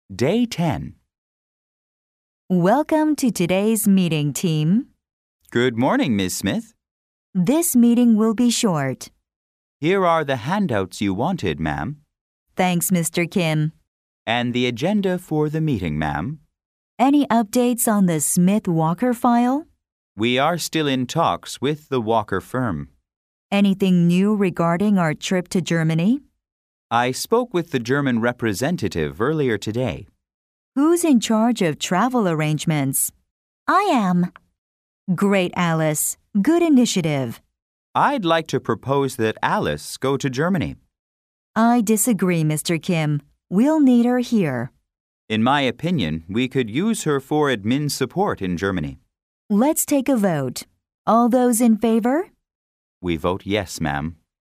Day 10. Welcome to today's meeting, team. Good morning, Ms. Smith. This meeting will be short. Here are the handouts you wanted, ma'am, Thanks, Mr. Kim. and the agenda for the meeting, ma'am. Any updates on the Smith-Walker file? We are still in talks with the Walker firm. Anything new regarding our trip to Germany? I spoke with the German representative earlier today. Who's in charge of travel arrangements? I am. Great, Alice. Good initiative. I'd like to propose that Alice go to Germany. I disagree, Mr. Kim. We'll need her here. In my opinion, we could use her for admin support in Germany. Let's take a vote. All those in favor? We vote yes, ma'am.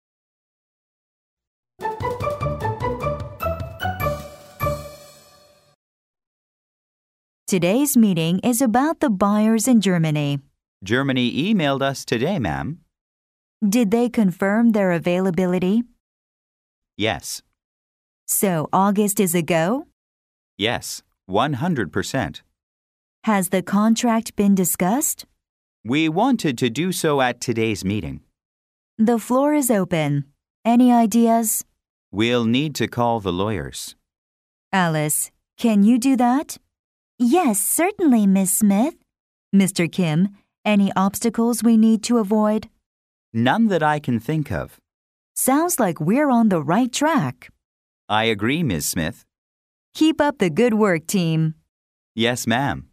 Today's meeting is about the buyers in Germany. Germany emailed us today, ma'am. Did they confirm their availability? Yes. So August is a go? Yes, 100%. Has the contract been discussed? We wanted to do so at today's meeting. The floor is open. Any ideas? We'll need to call the lawyers. Alice, can you do that? Yes, certainly, Miss Smith. Mr. Kim, any obstacles we need to avoid? None that I can think of. Sounds like we're on the right track. I agree, Ms. Smith. Keep up the good work, team. Yes, ma'am.